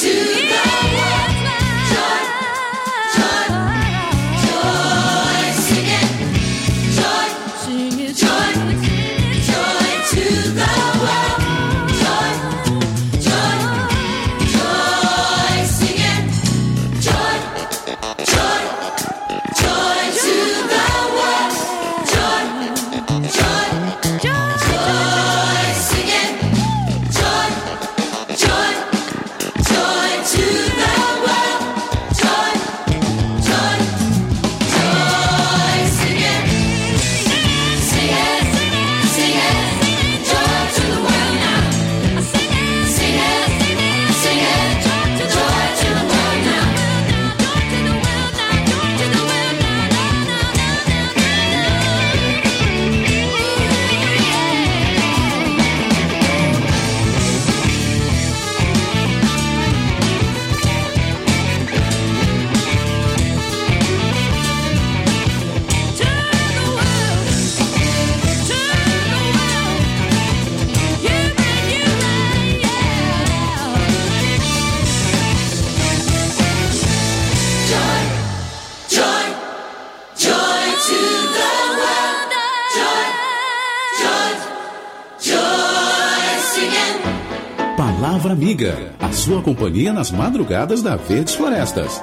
Palavra Amiga, a sua companhia nas madrugadas da Verdes Florestas.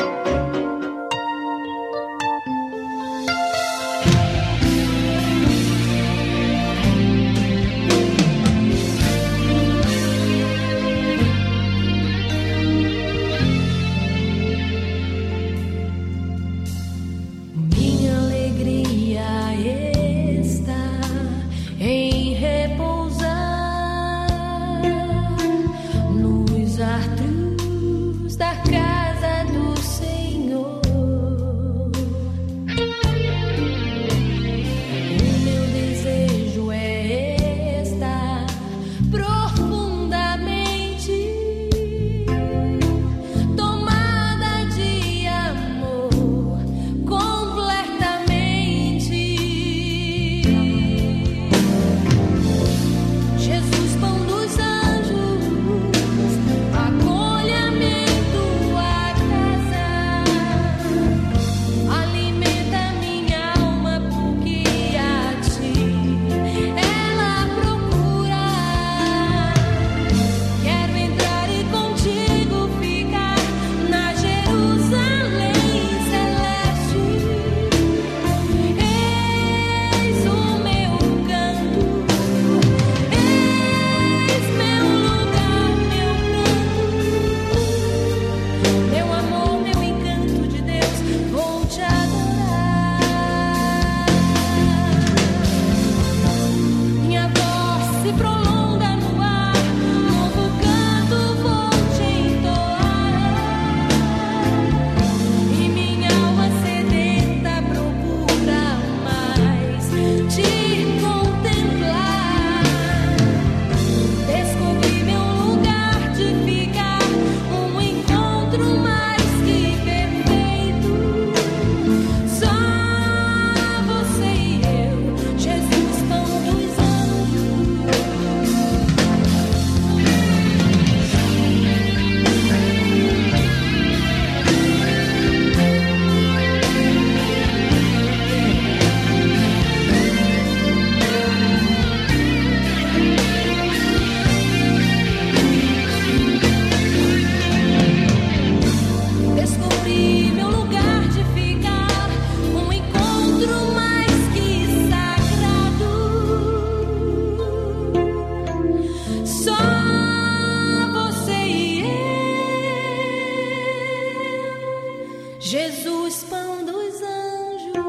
Jesus, pão dos anjos.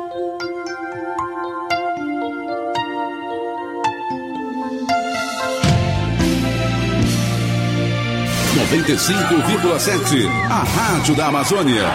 95,7, a Rádio da Amazônia.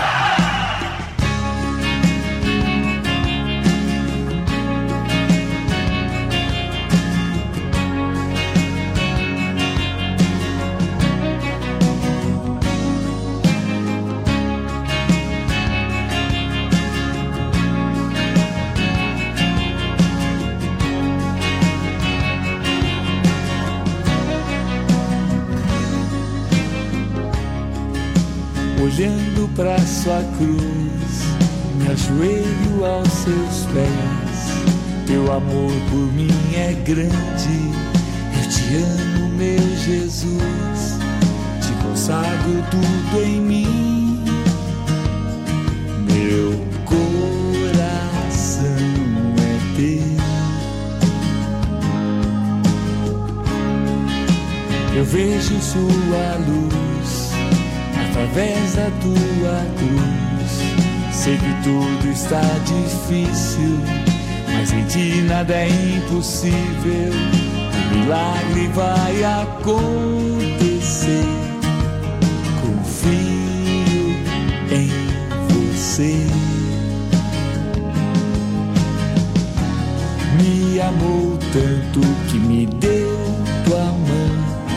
olhando pra sua cruz, me ajoelho aos seus pés. Teu amor por mim é grande, eu te amo, meu Jesus. Te consagro tudo em mim, meu coração é teu. Eu vejo sua luz através da tua cruz. Sei que tudo está difícil, mas em ti nada é impossível. O milagre vai acontecer. Confio em você. Me amou tanto que me deu tua mão.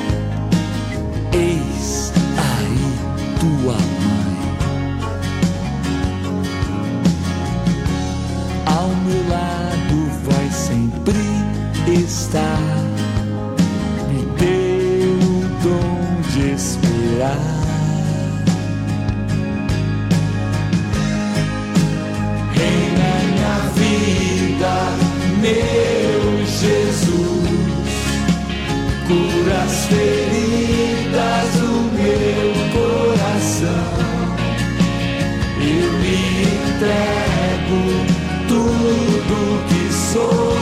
Eis aí tua mãe. Ao meu lado vai sempre estar. Me deu o dom de esperar. Reina minha vida, meu Jesus. Cura as feridas do meu coração. Eu me entrego tudo que sou.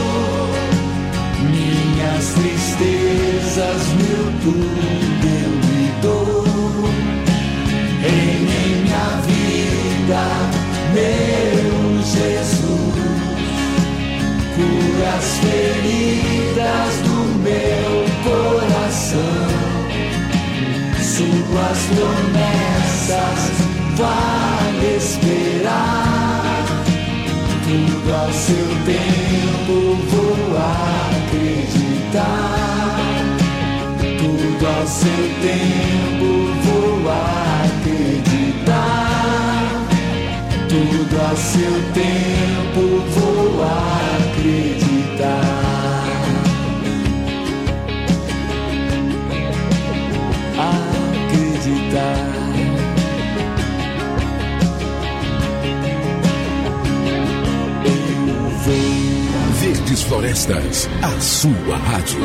Minhas tristezas, meu tudo eu lhe dou. Reina em minha vida, meu Jesus. Cura as feridas do meu coração. Suas promessas vale esperar. Tudo ao seu tempo vou acreditar. Tudo ao seu tempo vou acreditar. Tudo ao seu tempo vou acreditar. Verdes Florestas, a sua rádio.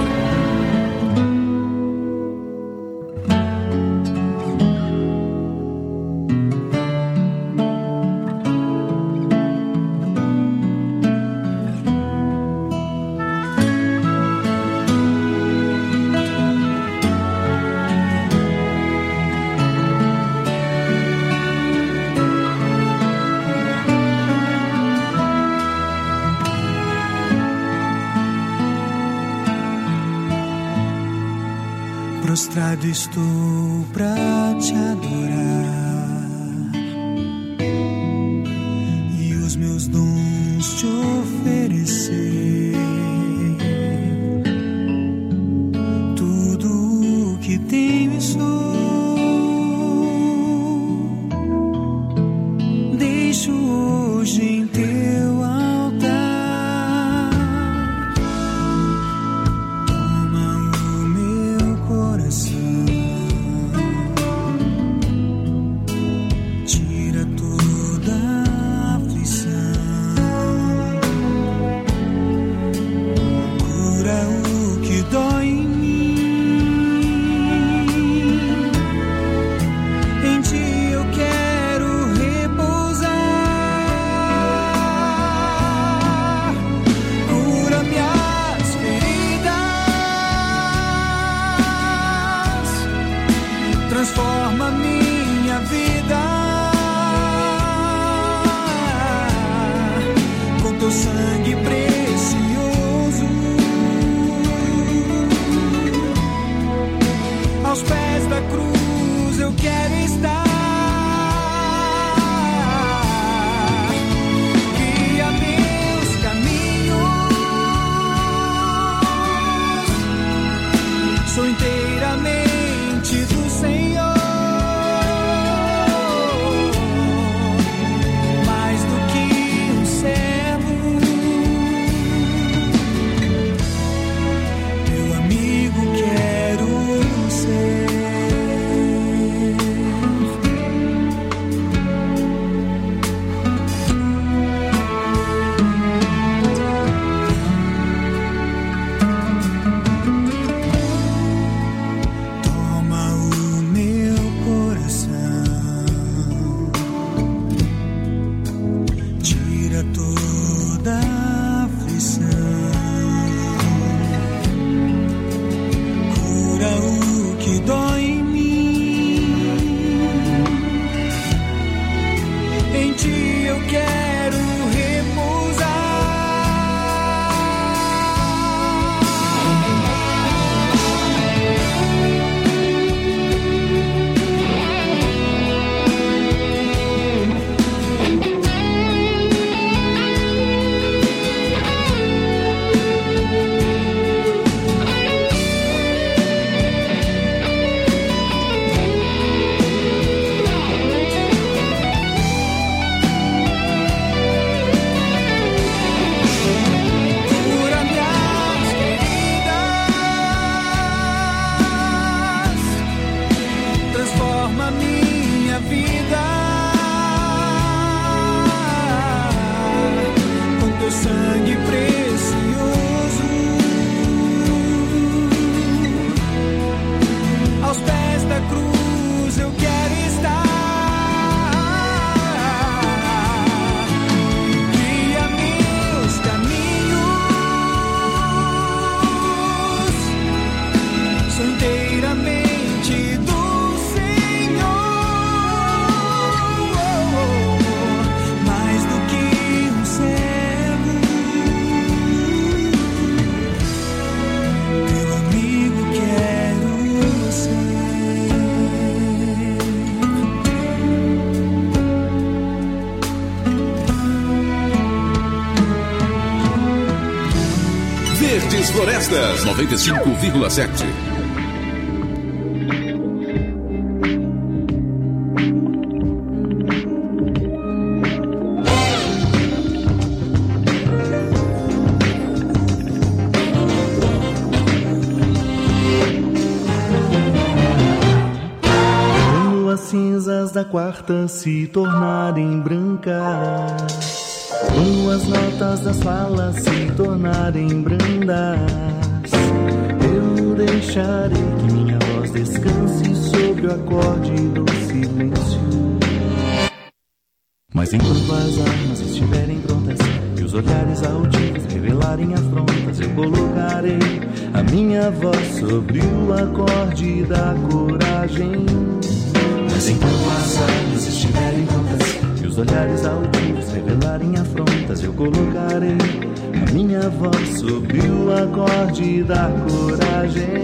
Prostrado estou pra te adorar e os meus dons te oferecer. Tudo o que tenho e sou, deixo hoje em teu altar. Transforma minha vida com teu sangue precioso. Aos pés da cruz eu quero estar. Guia meus caminhos. Sou inteiramente do Senhor. Meu amigo, quero ser. a minha vida com teu sangue precioso. Aos pés da cruz eu quero estar. Guia meus caminhos, sou inteiramente do mais do que um servo, teu amigo quero ser. Verdes Florestas 95,7. Da quarta se tornarem brancas, quando as notas das falas se tornarem brandas, eu deixarei que minha voz descanse sobre o acorde do silêncio. Mas enquanto as armas estiverem prontas e os olhares altivos revelarem afrontas, eu colocarei a minha voz sobre o acorde da coragem. Mas enquanto as armas estiverem prontas e os olhares altivos revelarem afrontas, eu colocarei a minha voz sobre o acorde da coragem.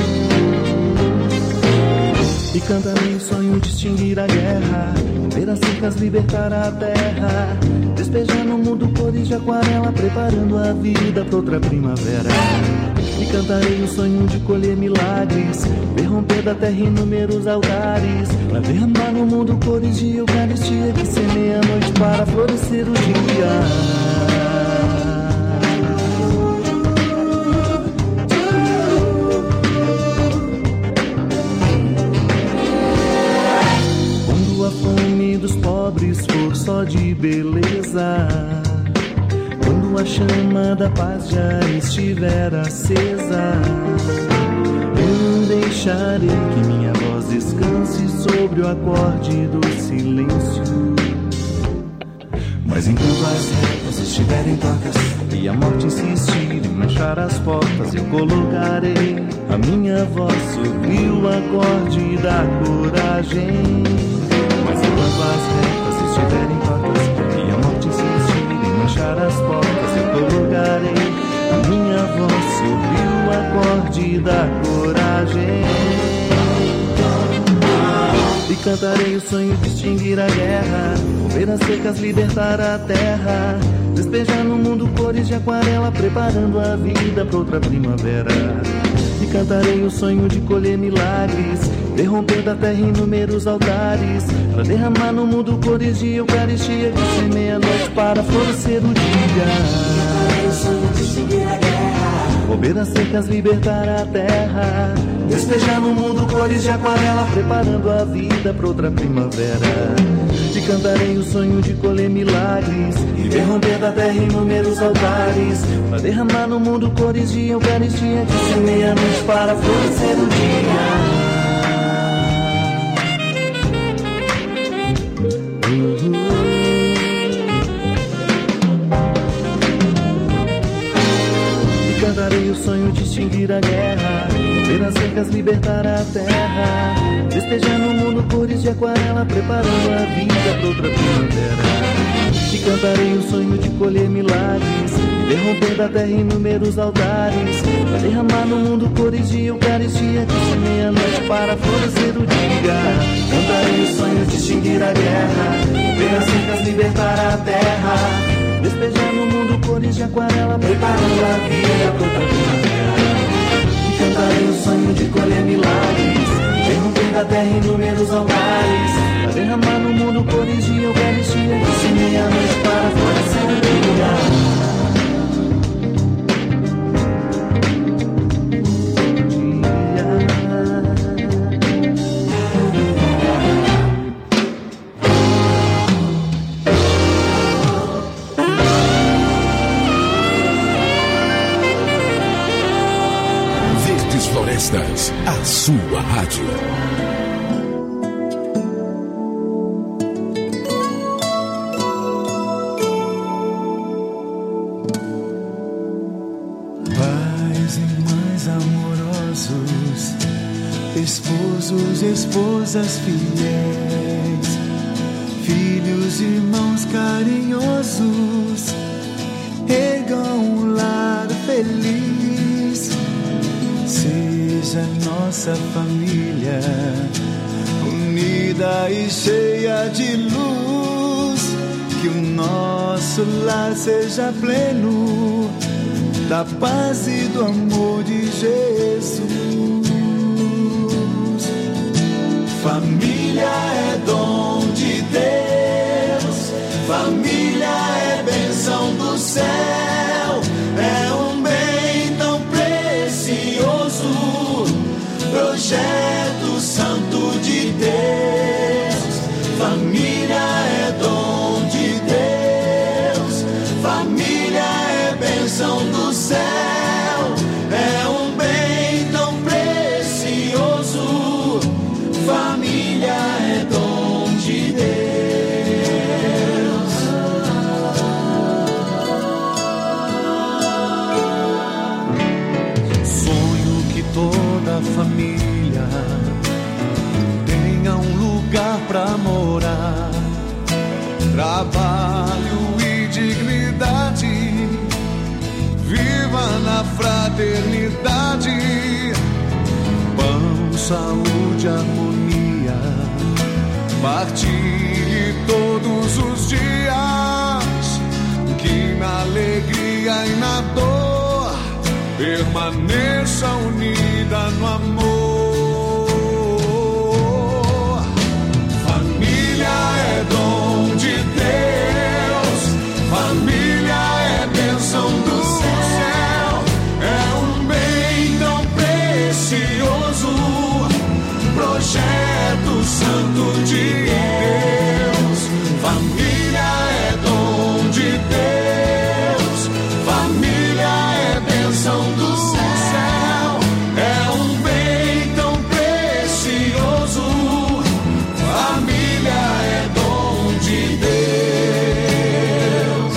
E cantarei o sonho de extinguir a guerra, ver as secas libertar a terra, despejar no mundo cores de aquarela, preparando a vida pra outra primavera. E cantarei o sonho de colher milagres, ver romper da terra inúmeros altares, pra derramar no mundo cores de eucaristia que semeia a noite para florescer o dia. Quando a fome dos pobres for só de beleza, quando a chama da paz já estiver acesa, eu deixarei que minha voz descanse sobre o acorde do silêncio. Mas enquanto as réguas estiverem tortas e a morte insistir em manchar as portas, eu colocarei a minha voz sobre o acorde da coragem. Mas enquanto as réguas estiverem tortas e a morte insistir em manchar as portas, eu colocarei a minha voz sobre o acorde da coragem. E cantarei o sonho de extinguir a guerra, ver as secas libertar a terra, despejar no mundo cores de aquarela, preparando a vida pra outra primavera. E cantarei o sonho de colher milagres, ver romper da terra inúmeros altares, pra derramar no mundo cores de eucaristia que semeia a noite para florescer o dia. O sonho de extinguir a guerra, romper as secas, libertar a terra, despejar no mundo cores de aquarela, preparando a vida pra outra primavera. E cantarei o sonho de colher milagres, e ver romper da terra inúmeros altares, pra derramar no mundo cores de eucaristia que semeia a noite para florescer o dia. Cantarei o sonho de extinguir a guerra, ver as secas, libertar a terra, despejar no mundo cores de aquarela, preparando a vida pra outra primavera. E cantarei o sonho de colher milagres, ver romper da terra inúmeros altares, pra derramar no mundo cores de eucaristia que semeia a noite para florescer o dia. Cantarei o sonho de extinguir a guerra, ver as secas, libertar a terra, despejar no mundo cores de aquarela, preparando a vida pra outra primavera. E cantarei o sonho de colher milagres, ver romper da terra inúmeros altares, pra derramar no mundo cores de eucaristia que semeia a noite para florescer o dia. sua rádio. Pais e mães amorosos, esposos, esposas fiéis, filhos, irmãos carinhosos, ergam um lar feliz. Seja nossa família unida e cheia de luz, que o nosso lar seja pleno da paz e do amor de Jesus. Família é dom de Deus, família é bênção do céu, é um bem tão precioso, projeto santo de Deus. Família é dom de Deus, família é bênção do céu, é um bem tão precioso, família é dom de Deus. Sonho que toda família tenha um lugar pra morar, trabalho e dignidade, viva na fraternidade, pão, saúde, harmonia, partilhe todos os dias, que na alegria e na dor permaneça unida no amor. Família é dom de Deus, família é bênção do céu, é um bem tão precioso, projeto santo de Deus. Família é dom de Deus, família é bênção do céu, é um bem tão precioso, família é dom de Deus.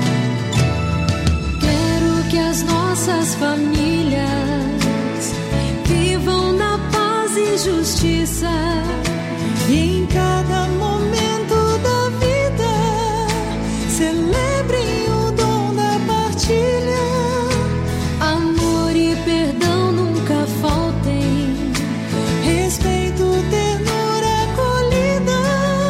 Quero que as nossas famílias vivam na paz e justiça, e em cada momento da vida celebrem o dom da partilha. Amor e perdão nunca faltem, respeito, ternura, acolhida.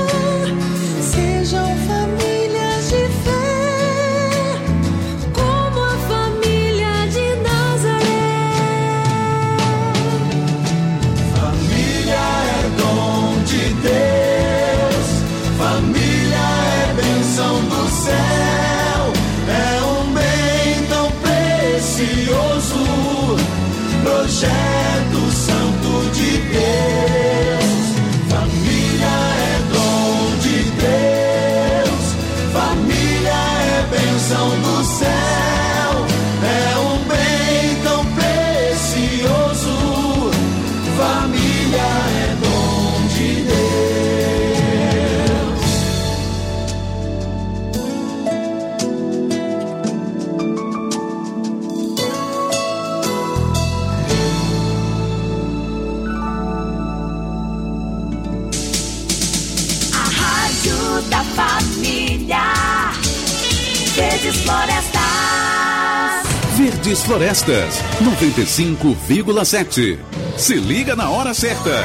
Sejam famílias de fé, como a família de Nazaré. Família é dom de Deus, família é bênção do céu, é um bem tão precioso, projeto santo de Deus. Família é dom de Deus, família é bênção do céu, é um bem tão precioso, família é dom de Deus. A rádio da família, Verdes Florestas. Verdes Florestas, 95,7. Se liga na hora certa.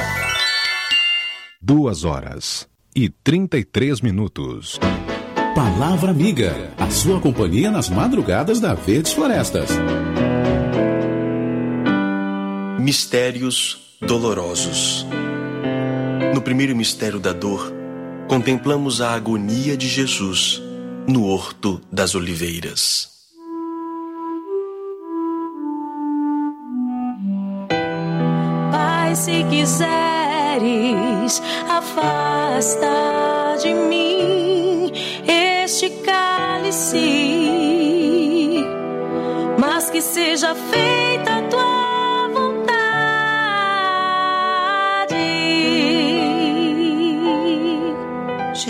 2h33. Palavra Amiga, a sua companhia nas madrugadas da Verdes Florestas. Mistérios dolorosos. No primeiro mistério da dor, contemplamos a agonia de Jesus no Horto das Oliveiras. Pai, se quiseres, afasta de mim este cálice, mas que seja feita a tua vontade.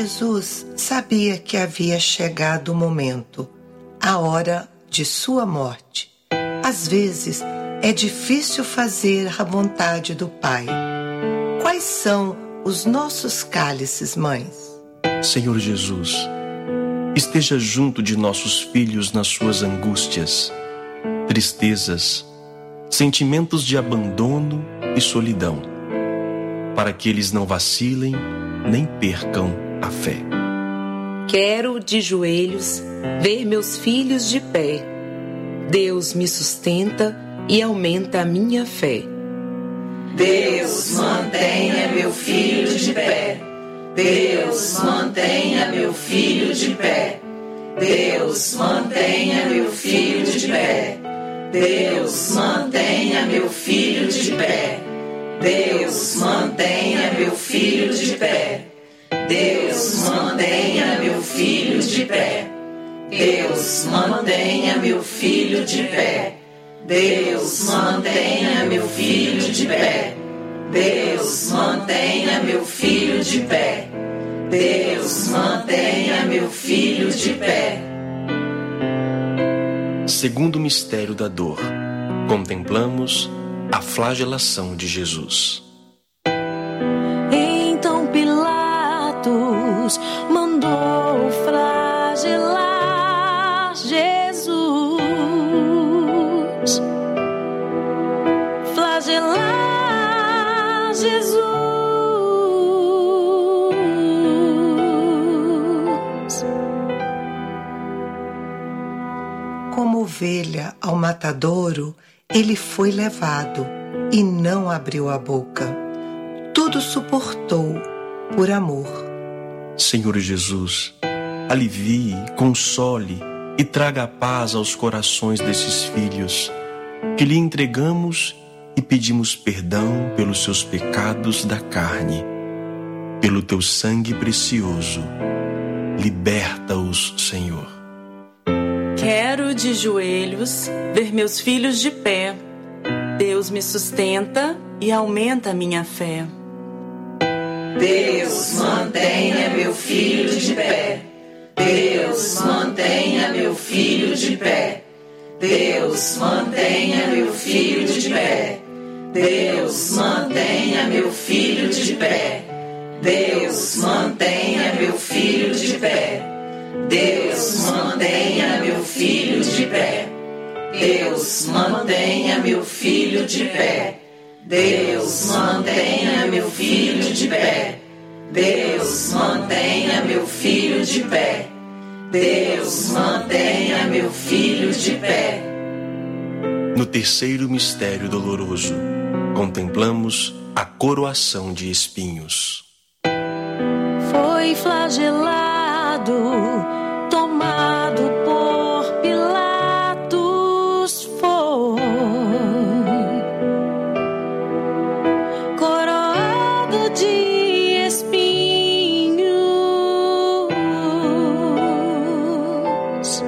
Jesus sabia que havia chegado o momento, a hora de sua morte. Às vezes, é difícil fazer a vontade do Pai. Quais são os nossos cálices, mães? Senhor Jesus, esteja junto de nossos filhos nas suas angústias, tristezas, sentimentos de abandono e solidão, para que eles não vacilem nem percam a fé. Quero de joelhos ver meus filhos de pé. Deus me sustenta e aumenta a minha fé. Deus, mantenha meu filho de pé. Deus, mantenha meu filho de pé. Deus, mantenha meu filho de pé. Deus, mantenha meu filho de pé. Deus, mantenha meu filho de pé. Deus, mantenha meu filho de pé. Deus, mantenha meu filho de pé. Deus, mantenha meu filho de pé. Deus, mantenha meu filho de pé. Deus, mantenha meu filho de pé. Segundo mistério da dor, contemplamos a flagelação de Jesus. Então Pilatos mandou flagelar Jesus. Flagelar Jesus. Como ovelha ao matadouro, ele foi levado e não abriu a boca. Tudo suportou por amor. Senhor Jesus, alivie, console e traga a paz aos corações desses filhos, que lhe entregamos e pedimos perdão pelos seus pecados da carne. Pelo teu sangue precioso, liberta-os, Senhor. Quero de joelhos ver meus filhos de pé. Deus me sustenta e aumenta a minha fé. Deus, mantenha meu filho de pé. Deus, mantenha meu filho de pé. Deus, mantenha meu filho de pé. Deus, mantenha meu filho de pé. Deus, mantenha meu filho de pé. Deus, mantenha meu filho de pé. Deus, mantenha meu filho de pé. Deus, mantenha meu filho de pé. Deus, mantenha meu filho de pé. Deus, mantenha meu filho de pé. No terceiro mistério doloroso, contemplamos a coroação de espinhos. Foi flagelado, tomado por Pilatos foi, coroado de espinhos.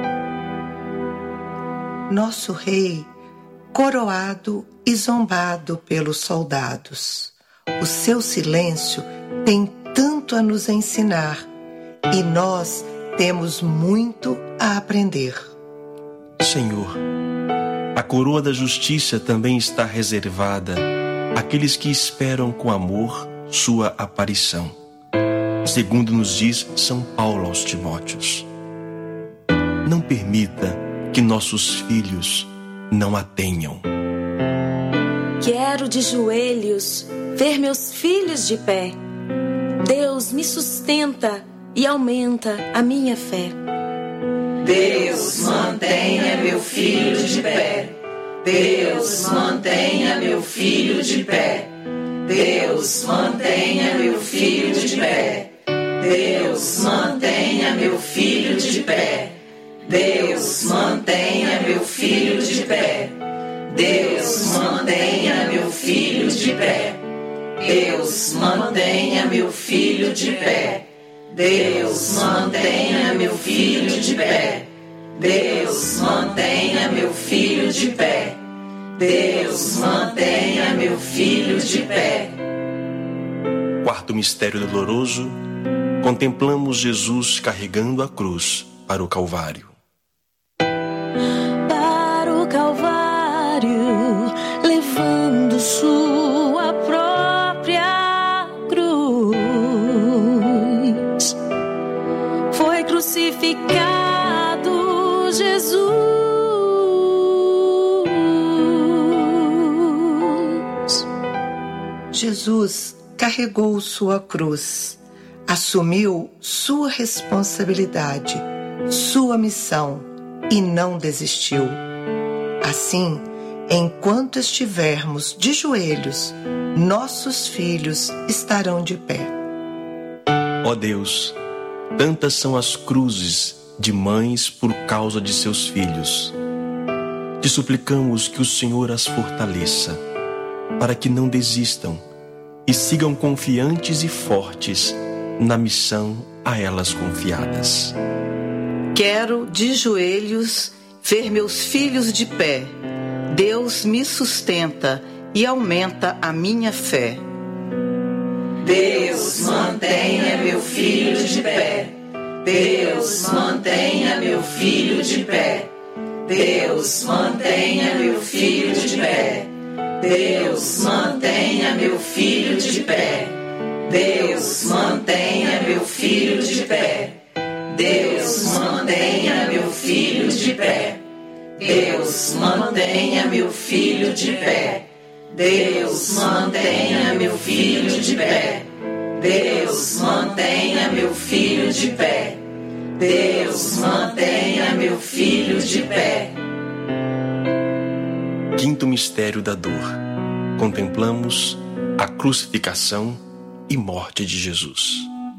Nosso rei, coroado e zombado pelos soldados. O seu silêncio tem tanto a nos ensinar e nós temos muito a aprender. Senhor, a coroa da justiça também está reservada àqueles que esperam com amor sua aparição, segundo nos diz São Paulo aos Timóteos. Não permita que nossos filhos não a tenham. Quero de joelhos ver meus filhos de pé. Deus me sustenta e aumenta a minha fé. Deus, mantenha meu filho de pé. Deus, mantenha meu filho de pé. Deus, mantenha meu filho de pé. Deus, mantenha meu filho de pé. Deus, mantenha meu filho de pé. Deus, mantenha meu filho de pé. Deus, mantenha meu filho de pé. Deus, mantenha meu filho de pé. Deus, mantenha meu filho de pé. Deus, mantenha meu filho de pé. Quarto mistério doloroso, contemplamos Jesus carregando a cruz para o Calvário. Para o Calvário, levando sua própria cruz, foi crucificado Jesus. Jesus carregou sua cruz, assumiu sua responsabilidade, sua missão e não desistiu. Assim, enquanto estivermos de joelhos, nossos filhos estarão de pé. Ó Deus, tantas são as cruzes de mães por causa de seus filhos. Te suplicamos que o Senhor as fortaleça, para que não desistam e sigam confiantes e fortes na missão a elas confiadas. Quero, de joelhos, ver meus filhos de pé. Deus me sustenta e aumenta a minha fé. Deus, mantenha meu filho de pé. Deus, mantenha meu filho de pé. Deus, mantenha meu filho de pé. Deus, mantenha meu filho de pé. Deus, mantenha meu filho de pé. Deus, mantenha meu filho de pé. Deus, mantenha meu filho de pé. Deus, mantenha meu filho de pé. Deus, mantenha meu filho de pé. Deus, mantenha meu filho de pé. Quinto mistério da dor. Contemplamos a crucificação e morte de Jesus.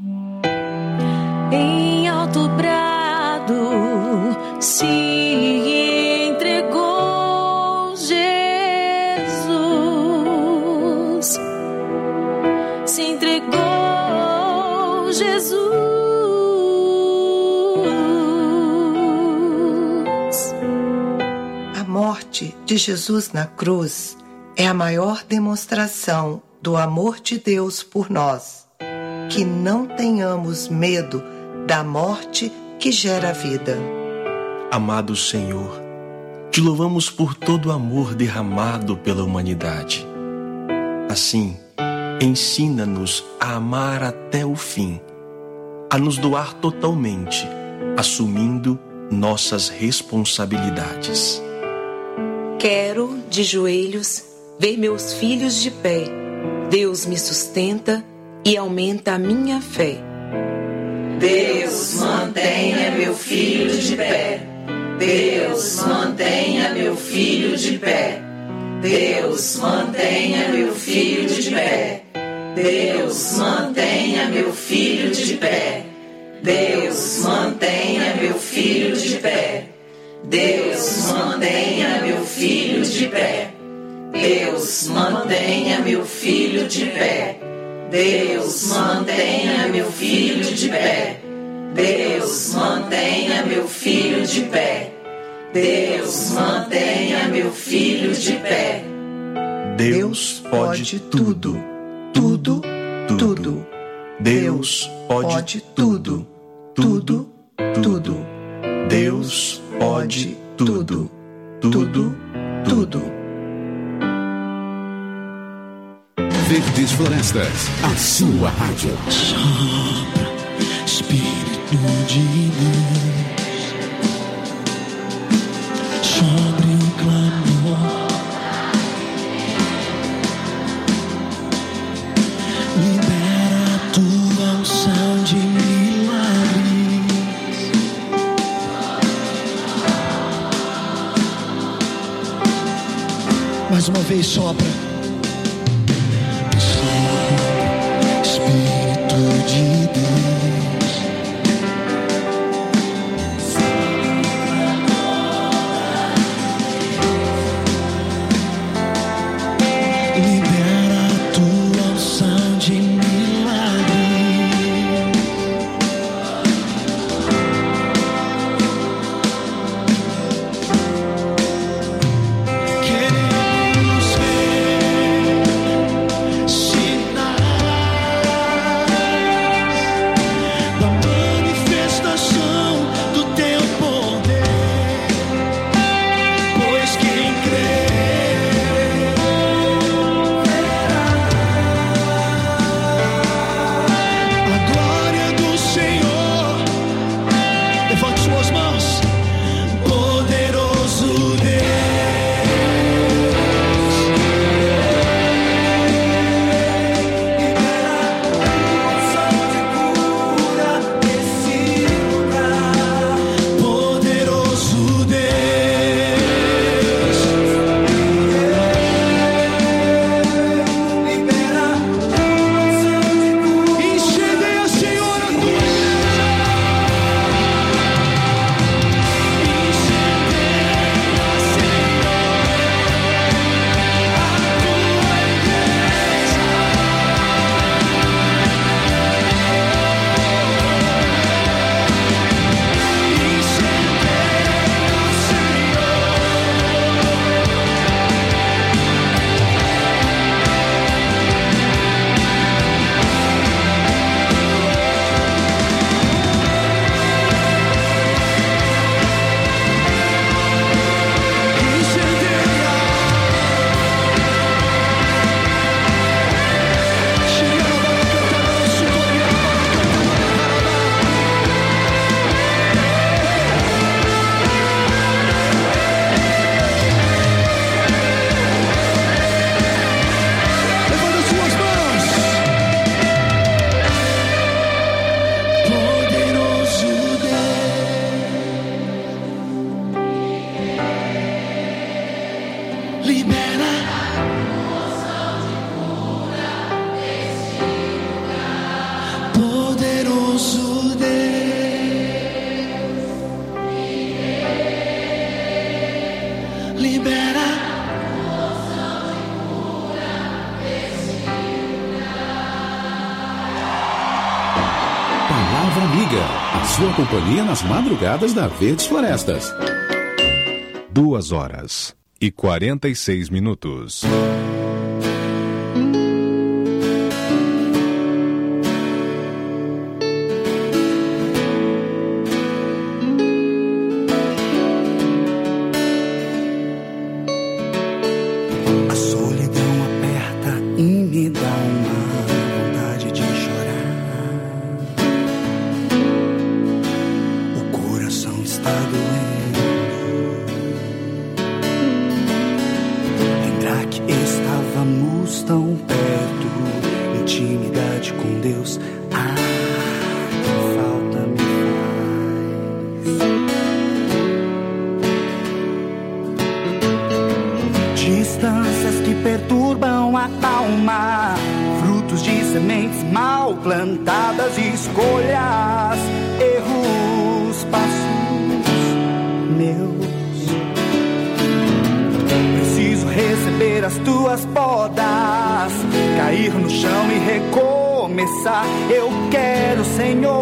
Em alto brado se entregou Jesus. Se entregou Jesus. A morte de Jesus na cruz é a maior demonstração do amor de Deus por nós. Que não tenhamos medo da morte que gera vida. Amado Senhor, te louvamos por todo o amor derramado pela humanidade. Assim, ensina-nos a amar até o fim, a nos doar totalmente, assumindo nossas responsabilidades. Quero, de joelhos, ver meus filhos de pé. Deus me sustenta e aumenta a minha fé. Deus, mantenha meu filho de pé. Deus, mantenha meu filho de pé. Deus, mantenha meu filho de pé. Deus, mantenha meu filho de pé. Deus, mantenha meu filho de pé. Deus, mantenha meu filho de pé. Deus, mantenha meu filho de pé. Deus, mantenha meu filho de pé. Deus, mantenha meu filho de pé. Deus, mantenha meu filho de pé. Deus pode tudo, tudo, tudo. Deus pode tudo, tudo, tudo. Deus pode tudo, tudo, tudo. Verdes Florestas, a sua rádio. Sopra, Espírito de Deus, sobre o clamor, libera a tua unção de milagres. Mais uma vez, sopra. Espírito de Deus, libera a tua unção de milagres. Queremos ver Palavra Amiga, a sua companhia nas madrugadas da Verdes Florestas. 2h46. Distâncias que perturbam a calma, frutos de sementes mal plantadas, escolhas, erros, passos meus. Preciso receber as tuas podas, cair no chão e recomeçar. Eu quero, Senhor,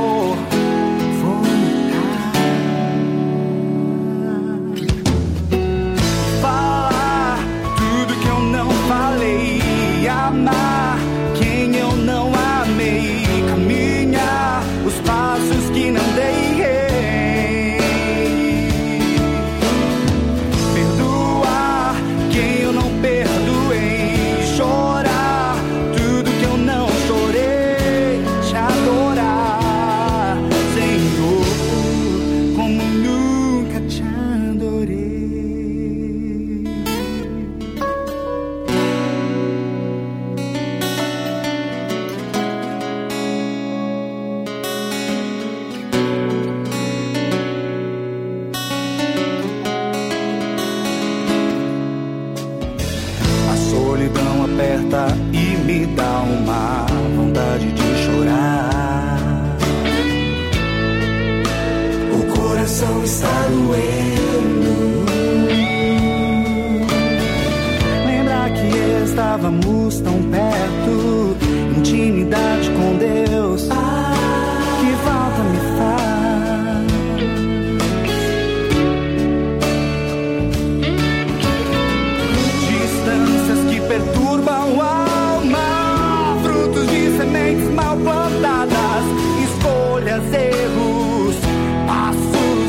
amar quem eu não amei, caminhar os passos que não dei, perdoar quem eu não perdoei, chorar tudo que eu não chorei, te adorar, Senhor, como nunca te adorei. E me dá uma vontade de chorar. O coração está doendo. Lembrar que estávamos tão perto, intimidade com Deus, que falta me faz. Distâncias que perturbam a alma, frutos de sementes mal plantadas, escolhas, erros, passos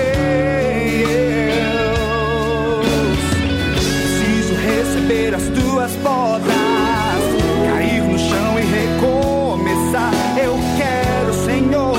meus. Preciso receber as tuas podas, cair no chão e recomeçar. Eu quero, Senhor,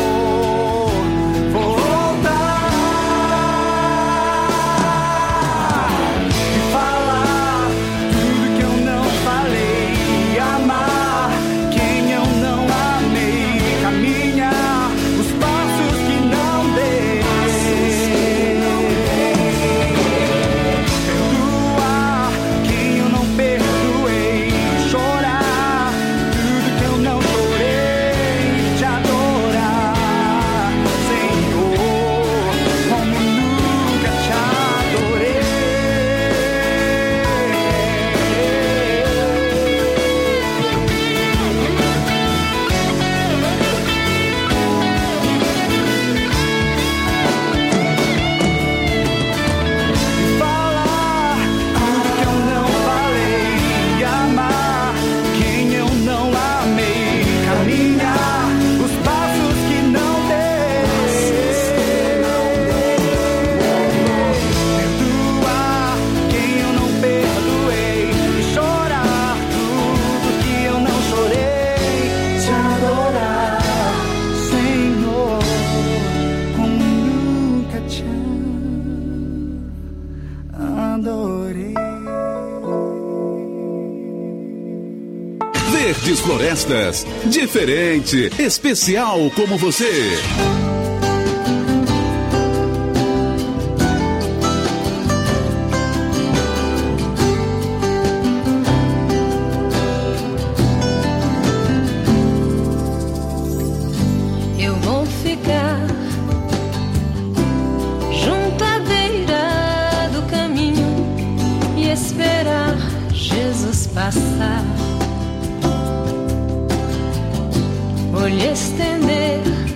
Verdes Florestas, diferente, especial como você. Eu vou ficar junto à beira do caminho e esperar Jesus passar. Vou lhe estender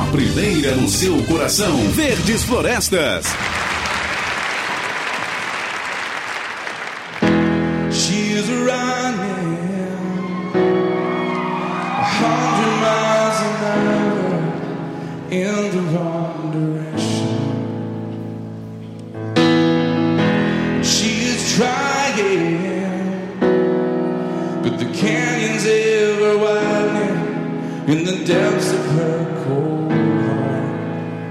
primeira no seu coração. Verdes Florestas. She's running 100 miles an hour in the wrong direction. She is trying, but the canyon's ever widening in the depths of her cold heart.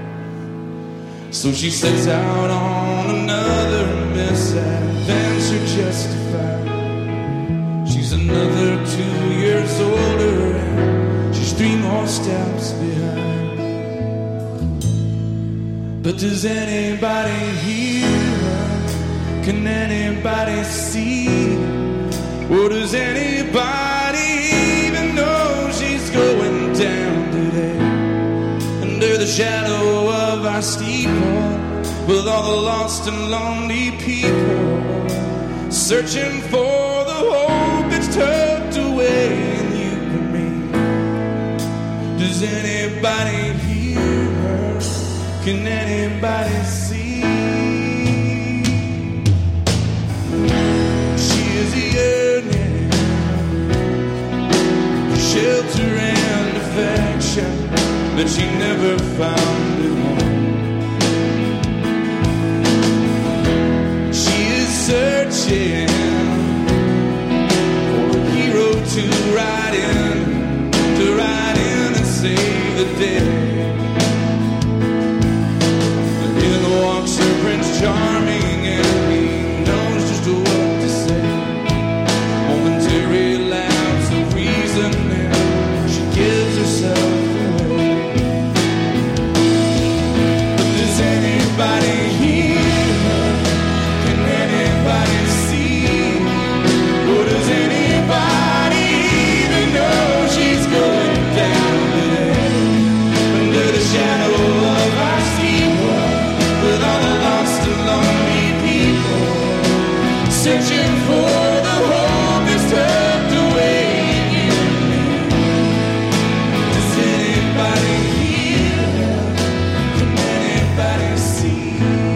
So she sets out on another misadventure justified. She's another 2 years older and she's 3 more steps behind. But does anybody hear her? Can anybody see? Or does anybody even know she's going down today? Under the shadow of our steeple, with all the lost and lonely people, searching for the hope that's tucked away in you and me. Does anybody hear her? Can anybody see? She is yearning for shelter and affection that she never found at home. She is searching for a hero to ride in and save the day. And in walks her Prince Charming, and he knows just what to say. Momentary lapse of reason, and she gives herself away. But does anybody hear her? Can anybody see? Or does anybody even know she's going down today? Under the shadow of our steeple, with all the lost and lonely people, searching for the hope that's tucked away in me. Does anybody hear her? Can anybody see?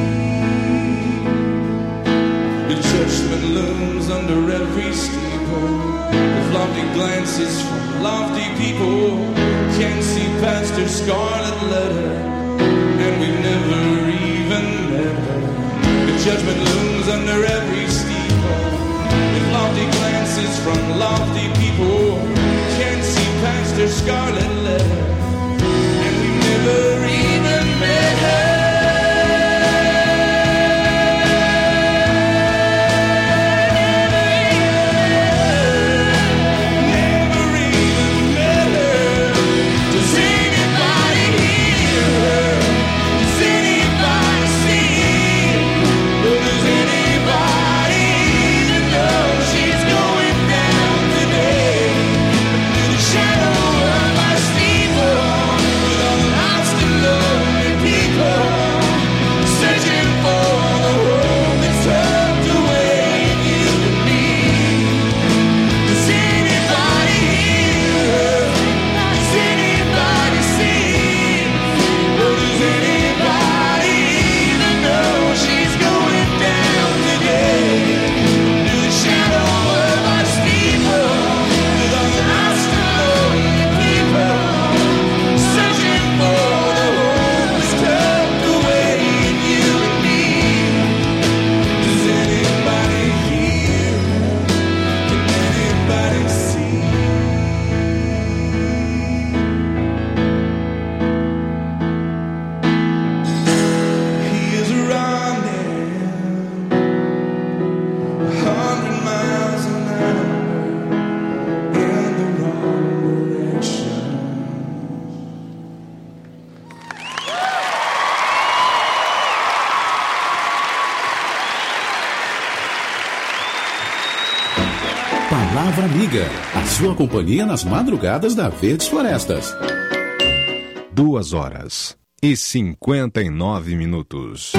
The judgment looms under every steeple, with lofty glances from lofty people. Can't see past her scarlet letter, and we've never even met her. The judgment looms under every steeple, with lofty glances from lofty people. Can't see past her scarlet letter, and we've never even met her. Palavra Amiga, a sua companhia nas madrugadas da Verdes Florestas. 2h59.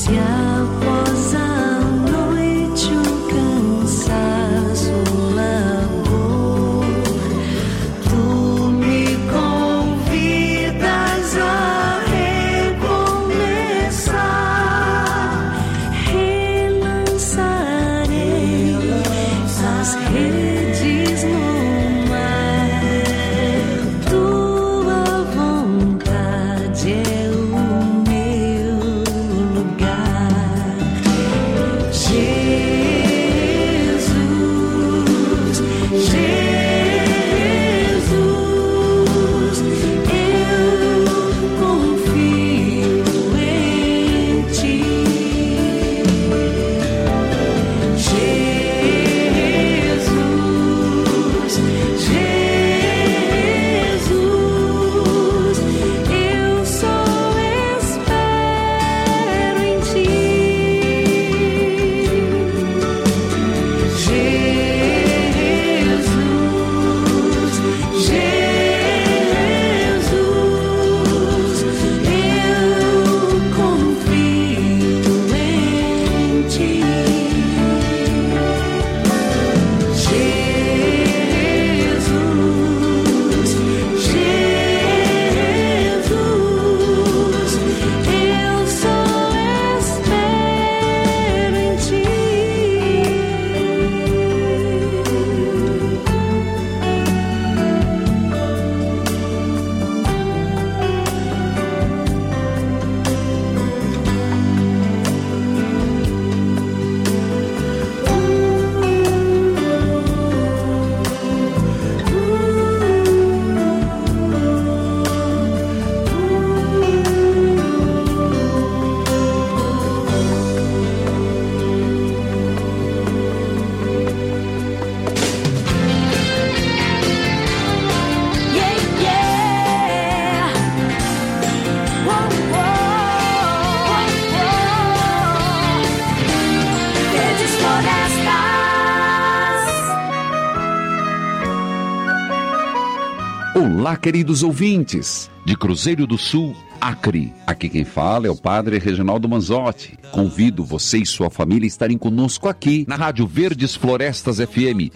Olá, queridos ouvintes de Cruzeiro do Sul, Acre. Aqui quem fala é o Padre Reginaldo Manzotti. Convido você e sua família a estarem conosco aqui na Rádio Verdes Florestas FM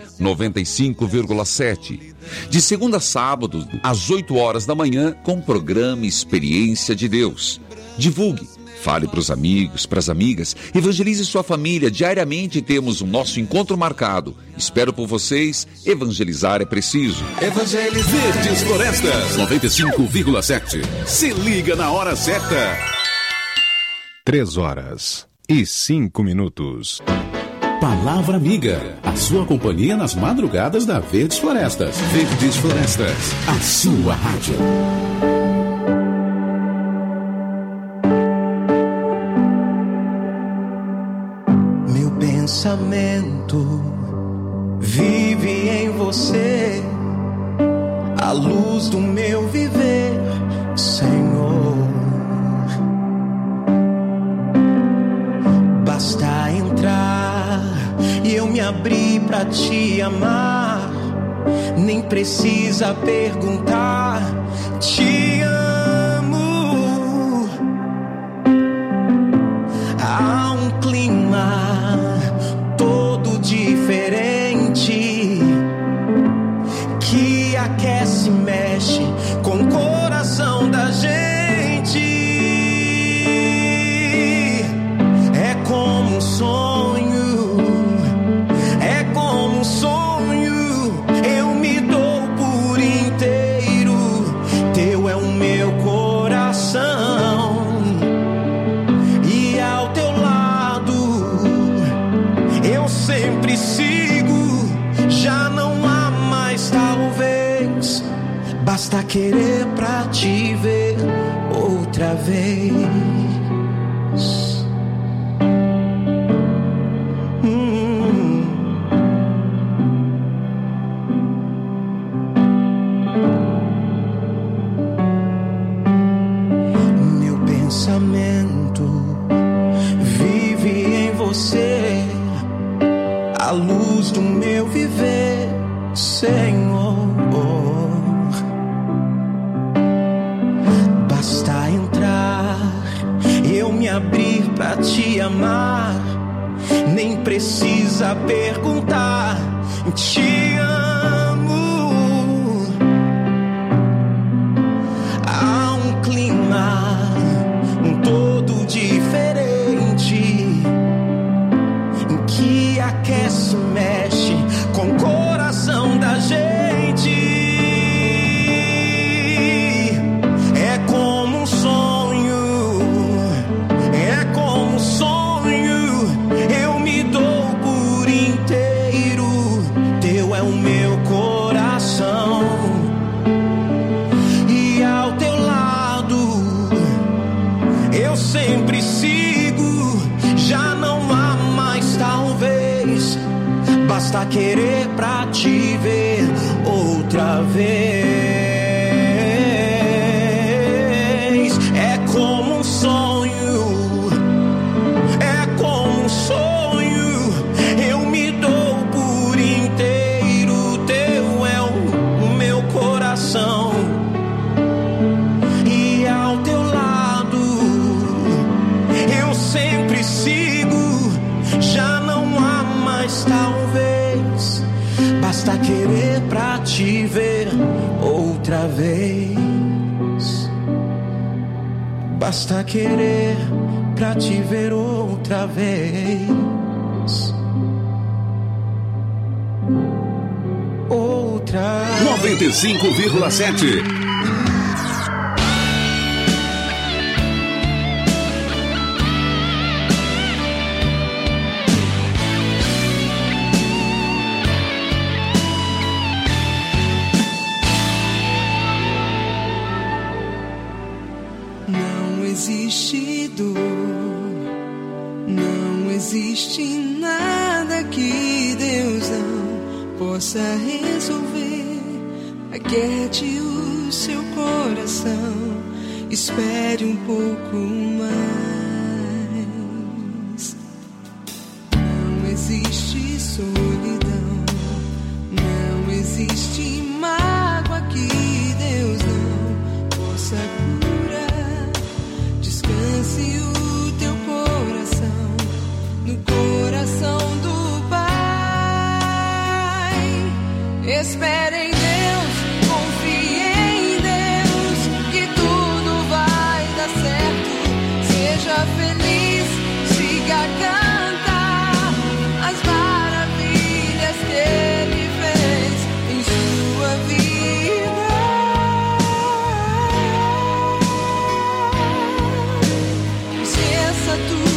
95,7. De segunda a sábado, às 8 horas da manhã, com o programa Experiência de Deus. Divulgue. Fale para os amigos, para as amigas, evangelize sua família. Diariamente temos o nosso encontro marcado. Espero por vocês. Evangelizar é preciso. Evangelize Verdes Florestas 95,7. Se liga na hora certa. 3h05. Palavra Amiga, a sua companhia nas madrugadas da Verdes Florestas. Verdes Florestas, a sua rádio. Pensamento vive em você, a luz do meu viver, Senhor. Basta entrar e eu me abri pra te amar, nem precisa perguntar, te amo. Há um clima diferente que aquece, mexe com o coração da gente. É como um sonho, é como um sonho. Eu me dou por inteiro, teu é o meu coração. E ao teu lado eu sempre sigo, já não há mais talvez. Basta querer pra te ver outra vez. Meu pensamento vive em você, a luz do meu viver, Senhor. Basta entrar, eu me abro abrir pra te amar. Nem precisa perguntar, te amo. Há um clima todo diferente, em que aquece, mexe com o coração da gente. É como um sonho, é como um sonho. Eu me dou por inteiro, teu é o meu coração. E ao teu lado eu sempre sigo, já não há mais talvez. Basta querer pra te ver outra vez. É como um sonho, é como um sonho. Eu me dou por inteiro, teu é o meu coração. E ao teu lado eu sempre sigo, já não há mais talvez. Basta querer pra te ver outra vez. Basta querer pra te ver outra vez. Outra 95,7. Não existe dor, não existe nada que Deus não possa resolver. Aquiete o seu coração, espere um pouco mais. Não existe solidão, não existe mágoa que Deus não possa curar. Descanse o teu coração no coração do Pai. Espere em Deus, confie em Deus, que tudo vai dar certo. Seja feliz, siga a cantar as maravilhas que Ele fez em sua vida. Esqueça tudo.